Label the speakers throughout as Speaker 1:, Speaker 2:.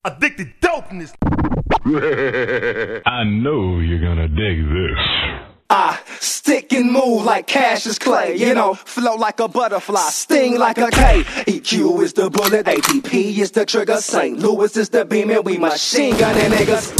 Speaker 1: Addicted dopeness.
Speaker 2: I know you're gonna dig this.
Speaker 3: I stick and move like Cassius Clay, you know, float like a butterfly, sting like a K. EQ is the bullet, APP is the trigger, St. Louis is the beam, and we machine gunning niggas.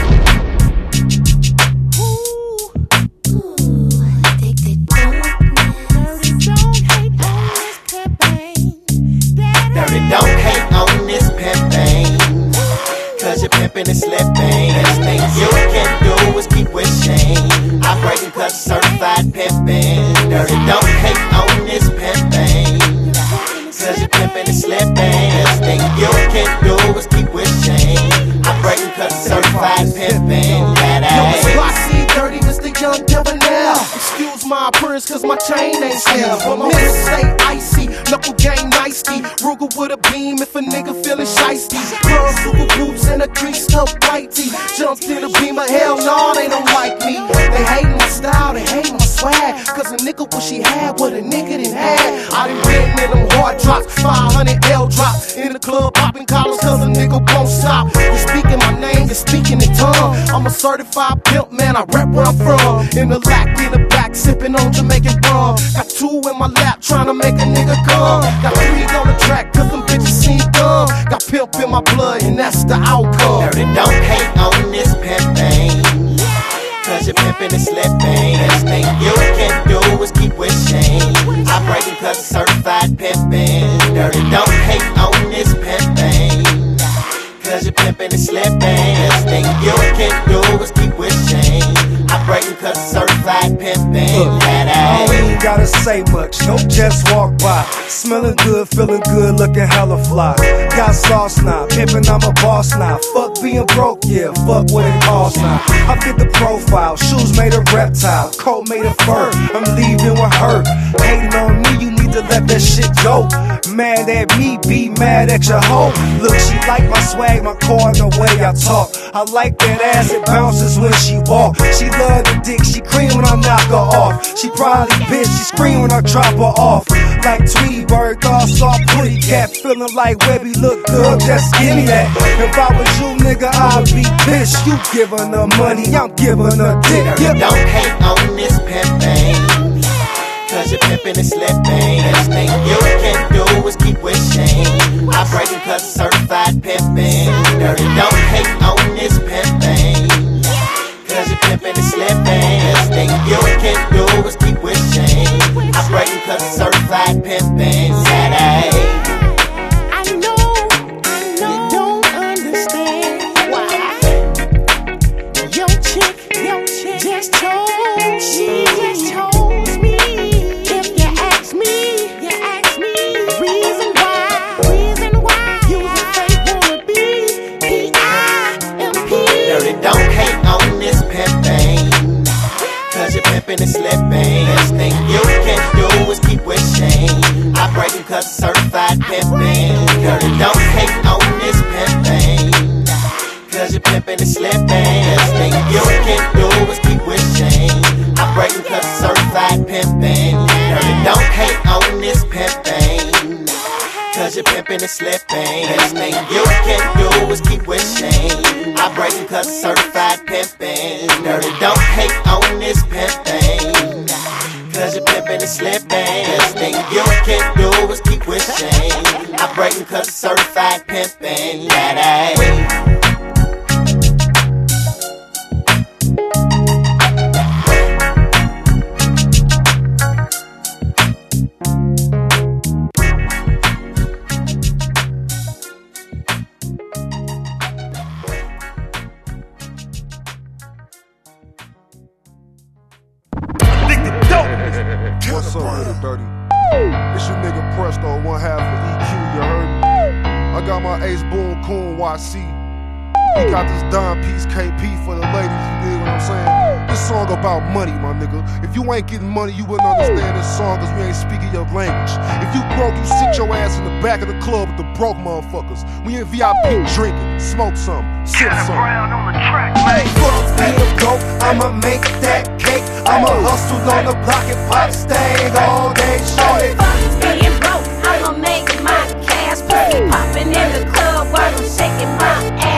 Speaker 4: Dirty, don't hate on this pimpin', cause you're pimpin' and slippin'. Best thing you can do is keep with shame. Operating cause certified pimpin'. Dirty, don't hate on this pimpin', cause you're pimpin' and slippin'. Best thing you can do is keep with shame. Operating cause certified pimpin'.
Speaker 3: Yo, it's Glossy, dirty, Mr. Young Debonair. Excuse my appearance cause my chain ain't still. But my wrist stay icy, knuckle game nicey. Ruger with a beam if a nigga feelin' shiesty. Girls, super groups and a creased up whitey. Jumped in a beamer, hell no, they don't like me. They hate my style, they hate my swag. Cause a nigga wish he had what a nigga didn't have. I done been in them hard drops, 500 L drops. In the club popping collars cause a nigga won't stop. You speaking my name, you're speaking in tongue. I'm a certified pimp, man, I rap where I'm from. In the lack, in the back, sipping on Jamaican rum. Got 2 in my lap, trying to make a nigga come. Got 3 on the track, cause them bitches seem dumb. Got pimp in my blood, and that's the outcome.
Speaker 4: Dirty, don't hate on this pimpin', cause you're pimpin' and slippin'. Best thing you can do is keep with shame. Operating cause certified pimpin'. Dirty, don't hate on this pimpin', cause you're pimpin' and slippin'. Best thing you can do is keep with shame. Operating cause certified pimpin'.
Speaker 5: I don't even gotta say much, don't just walk by. Smelling good, feeling good, looking hella fly. Got sauce now, pimpin', I'm a boss now. Fuck being broke, yeah, fuck what it costs now. I fit the profile, shoes made of reptile, coat made of fur. I'm leaving with her, hating on me, you need to let that shit go. Mad at me, be mad at your hoe. Look, she like my swag, my car, and the way I talk. I like that ass, it bounces when she walk. She love the dick, she cream when I knock her off. She probably bitch, she scream when I drop her off. Like Tweety Bird, dog, soft pretty cat. Feeling like Webby, look good, just give me that. If I was you, nigga, I'd be bitch. You giving her money, I'm giving her dick.
Speaker 4: Don't hate on this pimpin', cause you're pimpin' and slippin'. Best thing you can do is keep with shame. Operating cause certified pimpin'. Dirty, don't hate on this pimpin', cause you're pimpin' and slippin'. Best thing you can do is keep with shame. Operating cause certified pimpin'.
Speaker 6: I know you don't understand why your chick just told me. If you ask me, reason why you fake wanna be P.I.M.P.
Speaker 4: Dirty, don't hate on this pimpin', cause you're pimpin' and slippin'. Best thing you can do is keep with shame. Operating cause certified pimpin'. Dirty, don't hate on this pimpin', cause you're pimpin' and slippin'. Best thing you can do is keep with shame. Operating cause certified pimpin'. Dirty, don't hate on this pimpin', cause you're pimpin' and slippin'. Best thing you can do is keep with shame. Operating cause certified pimpin'. Dirty, don't hate on this pimpin', cause you're pimpin' and slippin'. Best thing you can do is keep with shame. Operating cause certified pimpin'.
Speaker 7: What's up, Little Dirty? It's your nigga Presto, one half of EQ, you heard me? I got my Ace Boon Coon YC. We got this Don Peace KP for the ladies, you dig what I'm saying? This song about money, my nigga. If you ain't getting money, you wouldn't understand this song cause we ain't speaking your language. If you broke, you sit your ass in the back of the club with the broke motherfuckers. We in VIP drinking, smoke some, sip some.
Speaker 5: Fuck being broke, I'ma make that cake. I'ma hustle on the block and pop staying all day, shorty.
Speaker 6: Fuck being broke, I'ma make my cash. Pussy popping in the club while I'm shaking my ass.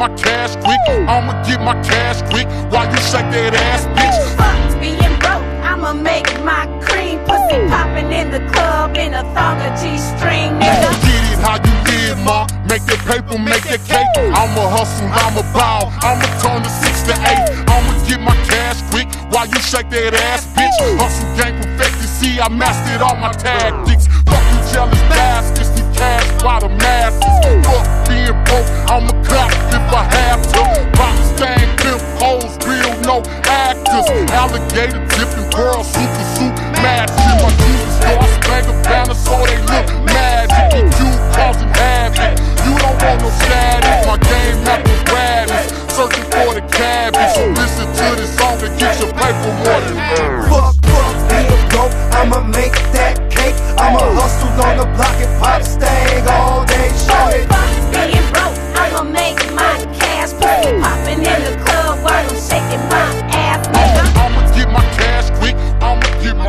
Speaker 1: my cash quick. I'ma get my cash quick while you shake that ass, bitch.
Speaker 6: Fuck being broke, I'ma make my cream. Pussy popping in the club in a thong or G-string, nigga.
Speaker 1: Get it how you live, ma. Make that paper, make that cake. I'ma hustle, I'ma ball. I'ma turn the 6 to 8. I'ma get my cash quick while you shake that ass, bitch. Hustle game perfected, see I mastered all my tactics. Fuck you jealous bastards, the cash by the masses. Fuck being broke, I'ma clap if I have to. Rock stain, pimp hoes, real no actors. Alligator dipping, girl, super suit, match in my jeans. Store spank a banner so they look magic. You causing havoc, you don't want no status. My game apparatus, searching for the cabbage. So listen to this song and get your paper more than
Speaker 5: Fuck, being broke, I'ma make that cake. I'ma hustle on the block and pop stang all day, shorty.
Speaker 6: Fuck being broke, I'ma make my cash. Pussy popping in the club while I'm shaking my ass, nigga.
Speaker 1: I'ma get my cash quick. I'ma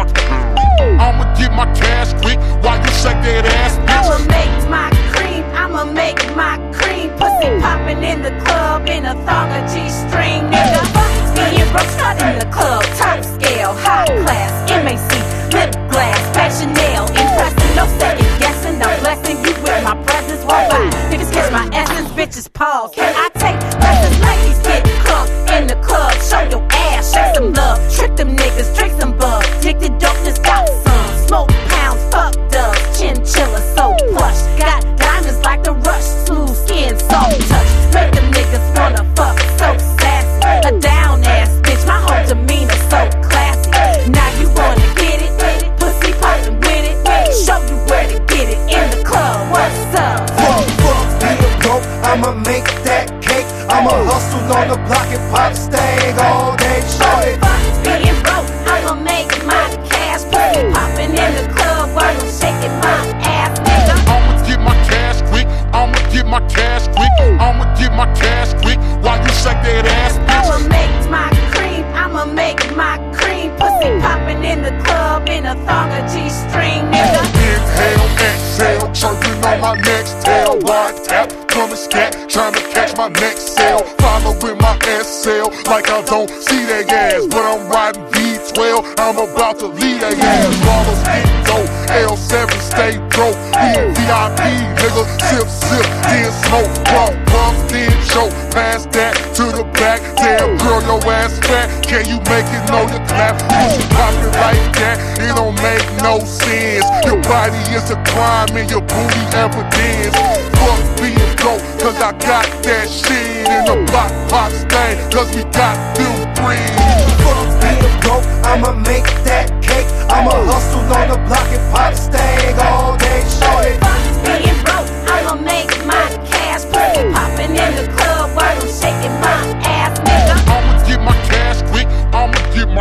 Speaker 1: get my cash quick while you shake that ass, bitch.
Speaker 6: I'ma make my cream, I'ma make my cream. Pussy popping in the club in a thong or G-string, nigga. Fuck being broke, start in the club, top scale, high class, MAC, lip glass, fashion nail, impressing, no second guessing. I'm blessing you with my presence, walk by. Niggas catch my essence, bitches pause. Can I take lessons? Ladies get crunk in the club, show your ass, shake some love, trick them niggas, drink some bug, take the dopeness, got some, smoke pounds, fuck dubs, chinchilla so plush, got diamonds like the rush, smooth skin, soft touch, make them niggas wanna fuck, so sassy, a down ass bitch, my whole demeanor so classy. Now you wanna get it, pussy poppin' with it, show you where to get it in the club. What's up?
Speaker 5: Fuck, being broke, I'ma make that cake. I'ma hustle on the block and pop stang all day, shorty.
Speaker 6: Fuck being broke, I'ma make my cash. Pussy poppin' in the club while I'm shaking my ass, nigga.
Speaker 1: I'ma get my cash quick. I'ma get my cash quick. I'ma get my cash quick while you shake that ass, bitch.
Speaker 6: I'ma make my cream, I'ma make my cream. Pussy poppin' in the club in a thong or G-string, nigga.
Speaker 1: Inhale, exhale, chirping on my next tail. Wide tap, coming scat, trying to catch my next sale. Follow with my SL, like I don't see that gas. But I'm riding V12, I'm about to lead that gas. Bottles get dope, L7 stay broke. We in VIP, nigga, sip, then smoke. Puff, then choke. Pass that to the back. Damn girl, your ass fat. Can you make it know you clap? Pussy poppin' like that, it don't make no sense. Your body is a crime and your booty evidence. Fuck being broke, cause I got that shit in the block pop stain, cause we got them friends.
Speaker 5: Fuck being broke, I'ma make that cake. I'ma hustle on the block and pop stang all day, shorty.
Speaker 6: Fuck being broke, I'ma make my cash. Pussy poppin' in the club while I'm shaking my ass, nigga.
Speaker 1: I'ma get my cash quick. I'ma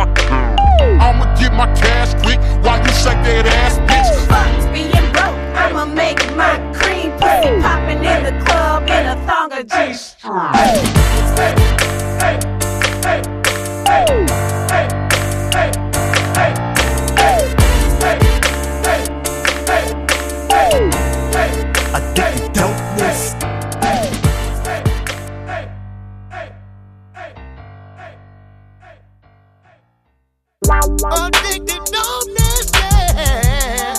Speaker 1: get my cash quick while you shake that ass, bitch.
Speaker 6: Fuck being broke, I'ma make my cream. Pussy poppin' in the club in a thong or G-string.
Speaker 5: Addicted dopeness.
Speaker 4: Addicted dopeness, yeah.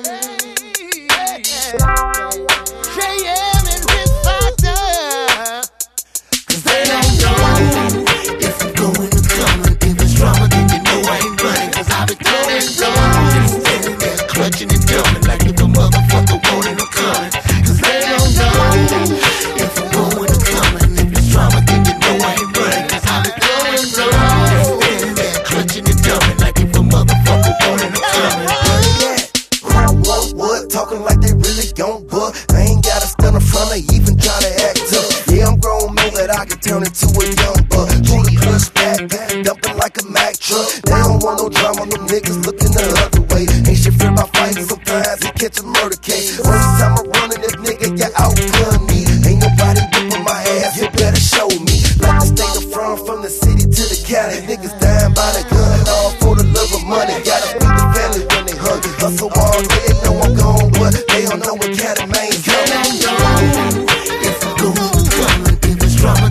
Speaker 4: JM and Riff Factor. 'Cause they don't know if I'm going to come. If it's drama, then you know I ain't running. 'Cause I've been throwing blows. Standing there clutching and dumbing like if a motherfucker wanted to come. 'Cause they don't know if I'm going to come. If it's drama, then you know I ain't running. 'Cause I've been throwing blows. Standing there clutching and dumbing like if a motherfucker wanted to come.
Speaker 8: What? Talking like they really gon' book. I ain't gotta stand in front of even try to act tough. Yeah, I'm grown, know that I can turn into a young buck. Pull the clutch back, dumping like a Mack truck. They don't want no drama, them niggas looking the other way. Ain't shit fear about fighting, sometimes it catch a murder case. First time I'm running, this nigga get outgun me. Ain't nobody whipping my ass, you better show me. Like the state of from the city to the county. Niggas dying by the gun, all for the love of money. Gotta feed the family when they hungry. Hustle all day, they know I'm gone, but they don't know what kind of man's coming.
Speaker 4: If I'm going to come, if it's drama,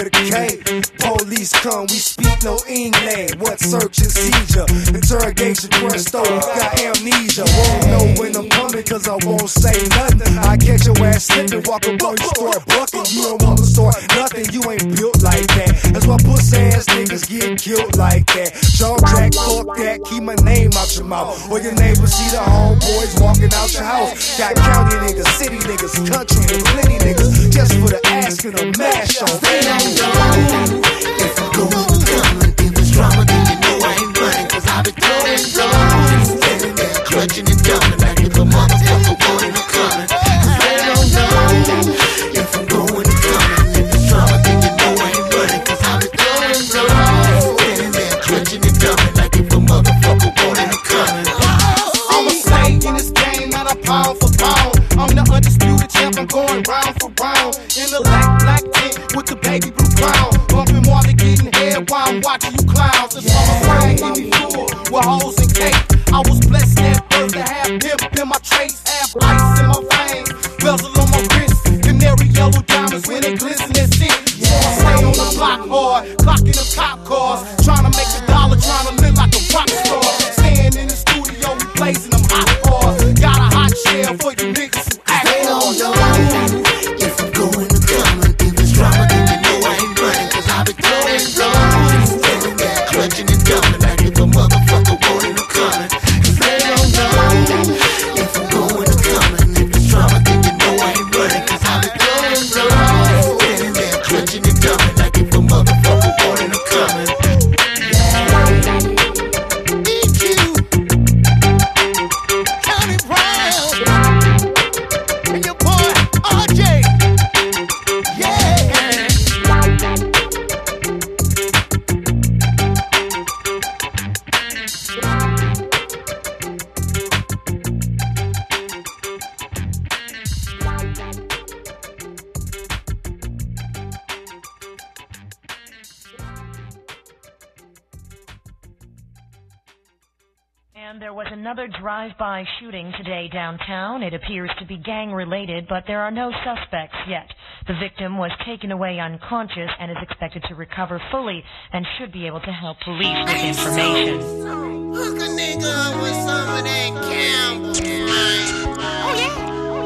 Speaker 5: with a K. Police come, we speak no English. What search and seizure? Interrogation, presto, you got amnesia. Won't know when I'm coming, cause I won't say nothing. I catch your ass slipping, walk around, you start bucking. You don't wanna start nothing, you ain't built like that. That's why pussy ass niggas get killed like that. Jaw jack, fuck that, keep my name out your mouth. Or your neighbors see the homeboys walking out your house. Got county niggas, city niggas, country and plenty niggas, just for the ass and a mash on.
Speaker 4: Stay on your own. If I'm going to come and if it's drama, then you know I ain't running, cause I be throwing drones. Standing there clutching and dumping like if a motherfucker wanted to come. Stay on your own. If I'm going to come and if it's drama, then you know I ain't running, cause I be throwing drones. Standing there clutching and dumping like if a motherfucker wanted to come.
Speaker 3: I'ma say in this game that I pound for pound. I'm the undisputed champ, I'm going round for round. In the black tent with the baby blue crown. Bumping while they getting head while I'm watching you clowns. That's all I'm saying, give me full with hoes and cake. I was blessed at birth to have pimp in my trace. Have ice in my veins, bezel on my wrist. Canary yellow diamonds when they glisten and sit. So I stay on the block hard, clocking the cop cars. Trying to make a dollar, trying to live like a rock star. Staying in the studio, we blazing them hot bars. Got a hot shell for you niggas who act
Speaker 4: on your own. If I'm going to come and if it's drama, then you know I ain't running, cause I be throwing drones. Standing there clutching and dumping like if a motherfucker wanted to come. Stay on your own. If I'm going to come and if it's drama, then you know I ain't running, cause I be throwing drones. Standing there clutching and dumping like if a motherfucker wanted to come.
Speaker 9: And there was another drive-by shooting today downtown. It appears to be gang-related, but there are no suspects yet. The victim was taken away unconscious and is expected to recover fully and should be able to help police with information.
Speaker 4: Hook a nigga up with some of that Campbell, man. Oh, yeah.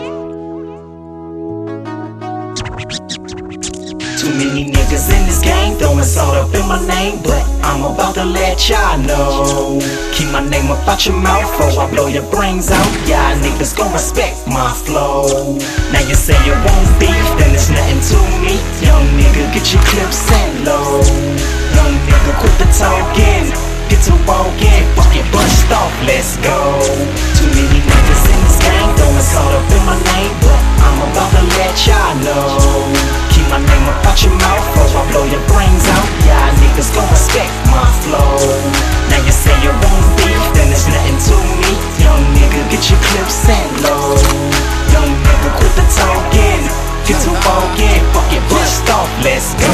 Speaker 10: Too many niggas in this game throwing salt up in my name, but I'm about to let y'all know. Keep my name up out your mouth or I blow your brains out. Y'all niggas gon' respect my flow. Now you say you won't beef, then it's nothing to me. Young nigga, get your clips set low. Young nigga, quit the talking, get to walking, fucking bust off, let's go. Too many niggas in this game throwing salt up in my name, but I'm about to let y'all know. Keep my name up out your mouth or I blow your brains out. Y'all niggas gon' respect my flow. Now you say you won't beef, then it's nothing to me. Young nigga, get your clips set low. Young nigga, quit the talking, get to walking, fucking bust off, let's go.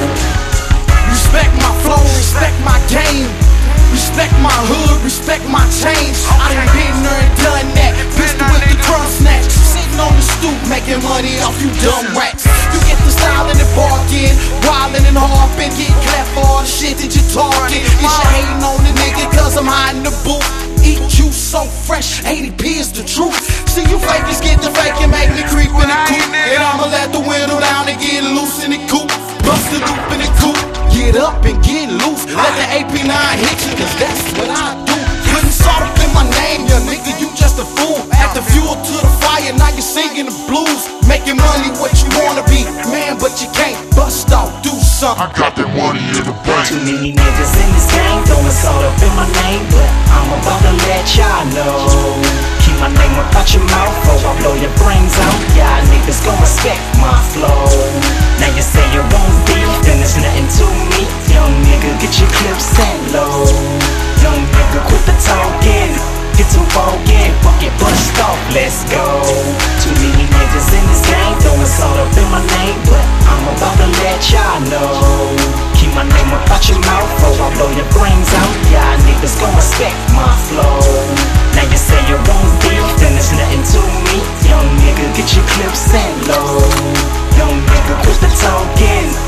Speaker 3: Respect my flow, respect my game. Respect my hood, respect my change. I done been there and done that. Pistol with the crumb snatch. Sitting on the stoop, making money off you dumb rats. You get the style and the barking, wildin' and harping, get clapped for all the shit that you talking. Is you hating on the nigga cause I'm hiding the booth? Eat you so fresh, 80p is the truth. See you fakers get the fake and make me creep in the coop. And I'ma let the window down and get loose in the coop. Bust the loop in the coop. Get up and get loose. Let the AP9 hit you, cause that's what I do. Putting salt up in my name, ya nigga, you just a fool. Add the fuel to the fire, now you're singing the blues. Making money what you wanna be, man, but you can't. Bust off, do something.
Speaker 1: I got that money in the bank.
Speaker 10: Too many niggas in this game throwing salt up in my name, but I'm about to let y'all know. Keep my name up out your mouth or I blow your brains out. Y'all niggas gon' respect my flow. Now you say you won't beef, then it's nothing to me. Young nigga, get your clips set low. Young nigga, quit the talking, get to walking, fucking bust off, let's go. Too many niggas in this game throwing salt up in my name, but I'm about to let y'all know. Keep my name up out your mouth or I blow your brains out. Y'all niggas gon' respect my flow. Now you say you won't beef, then it's nothing to me. Young nigga, get your clips set low. Young nigga, quit the talking, get to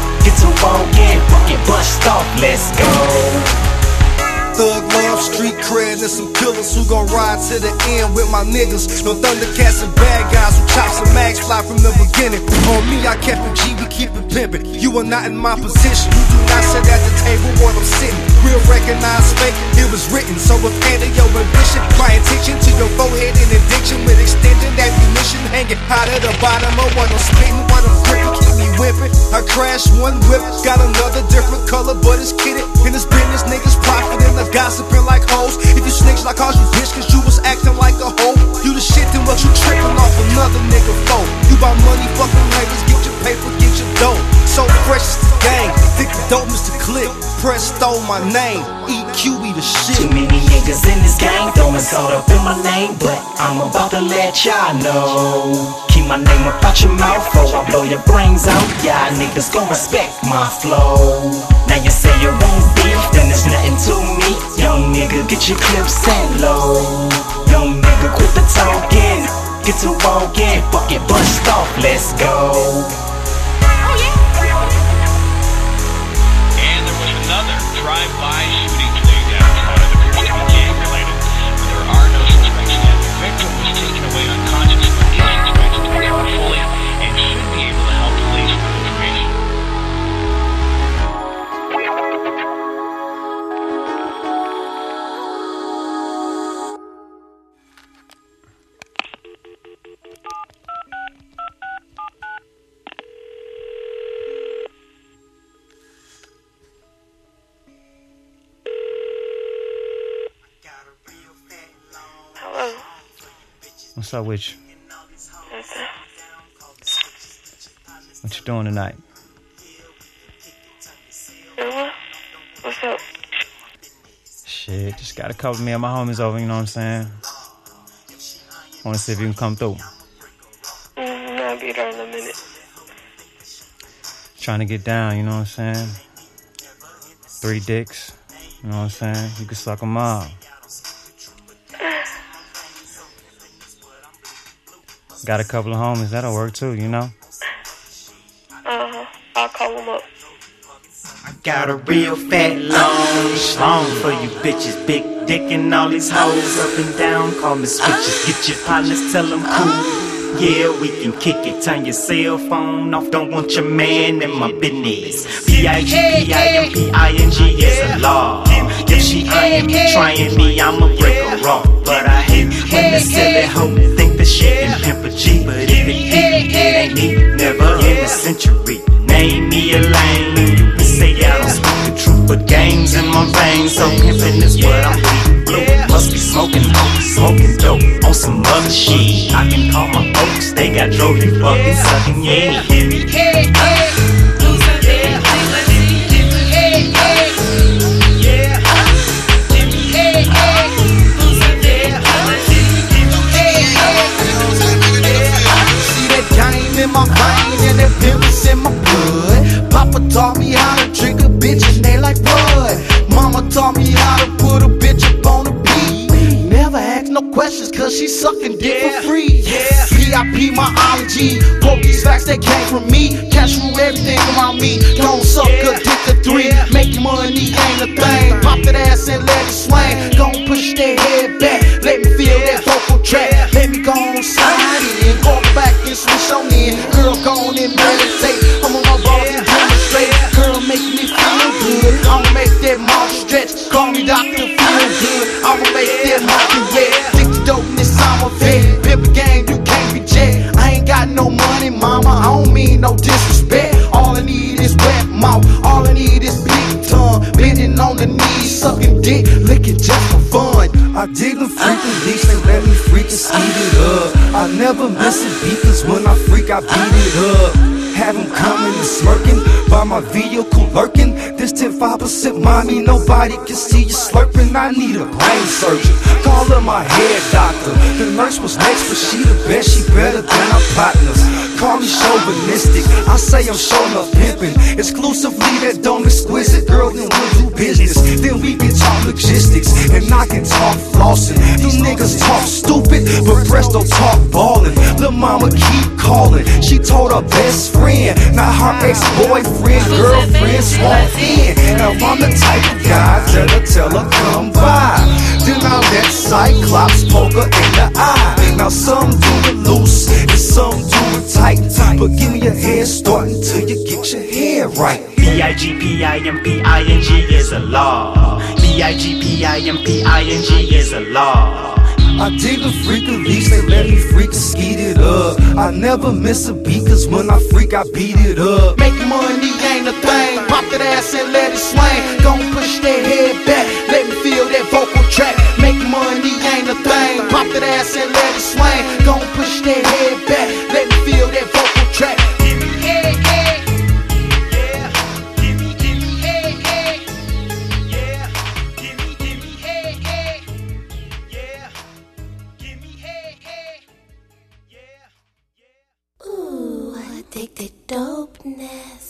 Speaker 10: to walk in, get bust off, let's go.
Speaker 5: Thug love, street cred, and some killers who gon' ride to the end with my niggas. No Thundercats and bad guys who chops and mags fly from the beginning. On me, I kept it G, we keep it pimpin'. You are not in my position. You do not sit at the table where I'm sitting. Real recognize fake, it was written. So if handle your ambition, my attention to your forehead and addiction with extended ammunition hanging hot at the bottom of what I'm spitting, what I'm gripping, keep me whipping. I crashed one whip, got another different color, but it's kidded. In this business, niggas profiting, gossiping like hoes. If you snitch, I call you bitch, cause you was acting like a hoe. You the shit, then what you tripping off another nigga for? You buy money, fucking haters, get your paper, get your dough. So fresh is the gang, thick the dope, Mr. Click. Presto, my name, EQ be the shit.
Speaker 10: Too many niggas in this gang throwing salt up in my name, but I'm about to let y'all know. Keep my name up out your mouth, or I blow your brains out. Y'all niggas gon' respect my flow. Now you say you won't beef, then there's nothing to me. Young nigga, get your clips set low. Young nigga, quit the talking, get to walking, fuck it, bust off, let's go.
Speaker 11: And there was another drive-by shooting today downtown. It appears to be gang-related, but there are no suspects yet. The victim was taken away unconscious, but is expected to recover fully and should be able to help police with information.
Speaker 12: Hello.
Speaker 13: What's up with you?
Speaker 12: Okay.
Speaker 13: What you doing tonight?
Speaker 12: What's up?
Speaker 13: Shit, just got a couple of me and my homies over, you know what I'm saying? Wanna see if you can come through.
Speaker 12: I'll be there in a minute.
Speaker 13: Trying to get down, you know what I'm saying? 3 dicks, you know what I'm saying? You can suck them out. Got a couple of homies, that'll work too, you know?
Speaker 12: I'll call them up.
Speaker 10: I got a real fat long schlong for you bitches. Big dick and all these hoes up and down. Call me switches. Get your partners, tell them cool. Yeah, we can kick it. Turn your cell phone off. Don't want your man in my business. B-I-G-P-I-M-P-I-N-G is a law. If she eyeing me, trying me, I'ma break her off. But I hate when the silly hoe think that she can pimp a G. But if it ain't me, never in the century. Name me a lane. You can say I don't speak the truth, but games in my veins. So pimpin' is what I'm eating. Blue must be smoking dope on some other shit. I can call my folks, they got trophy fucking sucking, yeah. Hear me?
Speaker 3: In my vein and that pimp's in my blood. Papa taught me how to drink a bitch and they like blood. Mama taught me how to put a bitch up on a beat. Never ask no questions cause she sucking dick for free. VIP my ology, quote these facts that came from me. Cash rule everything around me. Don't suck a dick or 3. Make money ain't a thing. Pop that ass and let it swing. Gon' push that head back. Let me feel that vocal track. Let me go on slide in. Go back and switch on in. Girl, go on and meditate. I'm on my balls and demonstrate. Girl, make me feel good. I'ma make that mouth stretch. Call me Dr. Feel Good. I'ma make that monkey wet. Think the dopeness, I'm a vet. Pimp game, you can't be jet. I ain't got no money, mama. I don't mean no disrespect. All I need is wet mouth. All I need is big tongue. Bending on the knees, sucking dick, licking just for fun.
Speaker 5: I dig them freaking beats, they let me freaking speed it up. I never miss a beat, cause when I freak, I beat it up. Have them coming and smirking by my vehicle lurking. This 10-5% mommy, nobody can see you slurping. I need a brain surgeon, call her my head doctor. The nurse was next, but she the best, she better than our partners. Call me chauvinistic, I say I'm showing up pimping. Exclusively that dumb exquisite, girl, then we'll do business. Then we can talk logistics, and I can talk flossing. These niggas talk stupid, but Presto talk ballin'. Lil' mama keep calling, she told her best friend friend, not her ex-boyfriend, girlfriend, sworn in. Now I'm the type of guy that'll tell her come by. Then I'm that Cyclops poker in the eye. Now some do it loose and some do it tight, but give me a head start until you get your head right.
Speaker 10: B-I-G-P-I-M-P-I-N-G is a law. B-I-G-P-I-M-P-I-N-G is a law.
Speaker 5: I dig a freak at least, they let me freak and skeet it up. I never miss a beat, cause when I freak, I beat it up.
Speaker 3: Make money ain't a thing, pop that ass and let it swing. Gon' push that head back, let me feel that vocal track. Make money ain't a thing, pop that ass and let it swing. Gon' push that head back, let me feel that vocal track. Give me head, head. Yeah, give me head, head. Yeah, give me head, head. Yeah.
Speaker 14: Ooh, I dig the dopeness.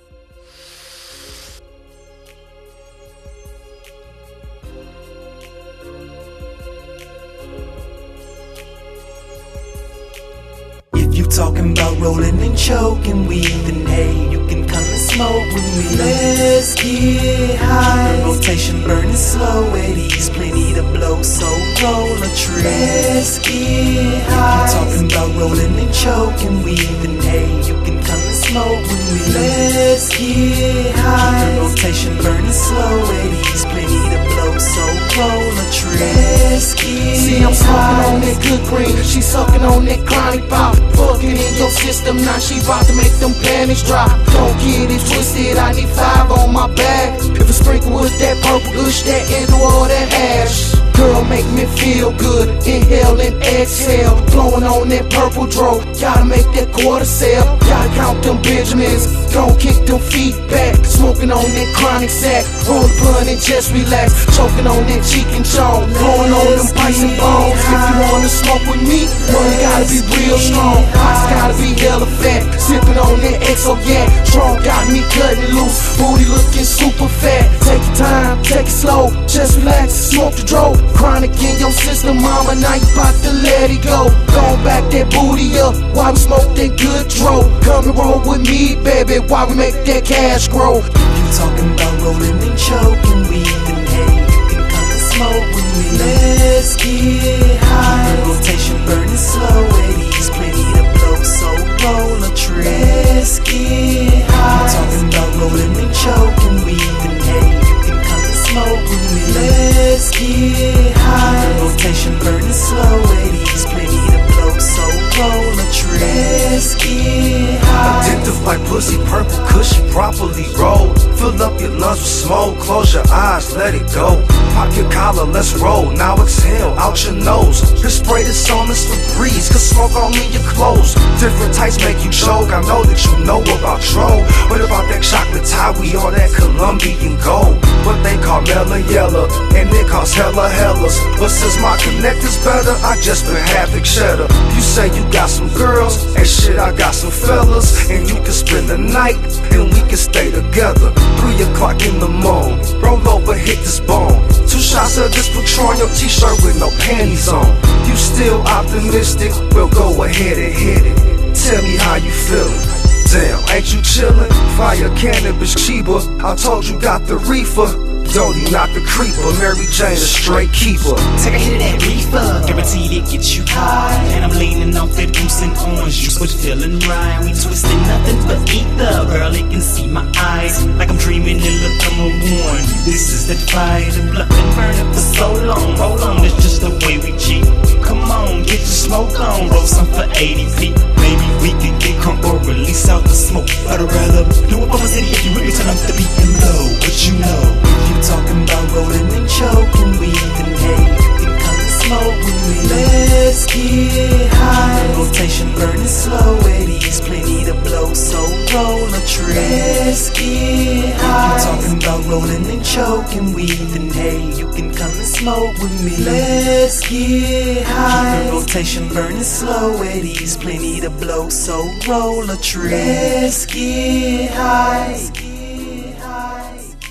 Speaker 10: If you talking about rolling and choking weed, then hey, you can come and smoke with me. Let's get high. The rotation burning slow at ease, plenty to blow, so roll a tree. Let's get high. If you talking about rolling and choking weed, then hey, you can come and smoke with me. Let's get high. The rotation burning slow at ease, plenty to blow, so roll a tree. Let's get
Speaker 3: See, I'm smoking on that good green, she sucking on that chronic pop. Fucking in your system, now she about to make them panties drop. Don't get it twisted, I need 5 on my back. If a sprinkle with that purple gush, that endo or that hash. Girl, make me feel good, inhale and exhale. Blowing on that purple dro, gotta make that quarter sale. Gotta count them Benjamins, don't kick them feet back. Smoking on that chronic sack, roll the blunt and just relax. Choking on that chicken jaw, blowing on them bites and bones. If you wanna smoke with me, money gotta be real strong. Pots gotta be hella fat, sipping on that XO yak. Strong got me cutting loose, booty looking super fat. Take your time, take it slow, just relax, smoke the dro. Chronic in your system, mama, now you bout to let it go. Gon' back that booty up, while we smoke that good dro. Come and roll with me, baby, while we make that cash grow.
Speaker 10: If you talking about rolling and choking weed, then hey, you can come and smoke with me. Let's get high. The rotation burning slow at ease, plenty to blow, so roll a tree. Let's get high. If you talking about rolling and choking weed, then hey, you can come and smoke with me. Let's get high. The rotation burning slow at ease, plenty to blow, so roll a tree. Let's get high.
Speaker 5: Addictive like pussy, purple cushy, properly rolled. Fill up your lungs with smoke, close your eyes, let it go. Pop your collar, let's roll, now exhale out your nose. Just spray this on us for breeze, cause smoke on me your clothes. Different types make you choke, I know that you know about dro. What about that chocolate Tawi or that Colombian gold? What they call melon yellow, and it costs hella hellas. But since my connect is better, I just been having cheddar. You say you got some girls, and shit I got some fellas. And you can spend the night, and we can stay together. 3 o'clock in the morning, roll over, hit this bone. 2 shots of this Patron, your t-shirt with no panties on. You still optimistic? Well, go ahead and hit it. Tell me how you feeling. Damn, ain't you chillin'? Fire cannabis cheaper. I told you got the reefer. Dodie not the creeper, Mary Jane a straight keeper.
Speaker 10: Take a hit of that reefer, guaranteed it gets you high. And I'm leaning off that goose and orange juice, but feeling right. We twisting nothing but ether, girl, it can see my eyes. Like I'm dreaming and look, I'm a warn. This is that fire, the blood been burning for so long. Hold on, that's just the way we cheat. Come on, get your smoke on, roll some for 80p. Maybe we can get crunk or release out the smoke. I'd rather do it for my city if you really turn up the beat and low. But you know, if you talking about rolling and choking weed, then hey, you can come and smoke with me. Let's get high. The rotation burning slow at ease, plenty to blow, so roll a tree. Let's get high. If you talking about rolling and choking weed, then hey, you can come and smoke with me. Let's get high. The rotation burning slow at ease, plenty to blow, so roll a tree. Let's get high.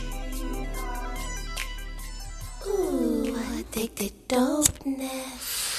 Speaker 14: Ooh, I dig the dopeness.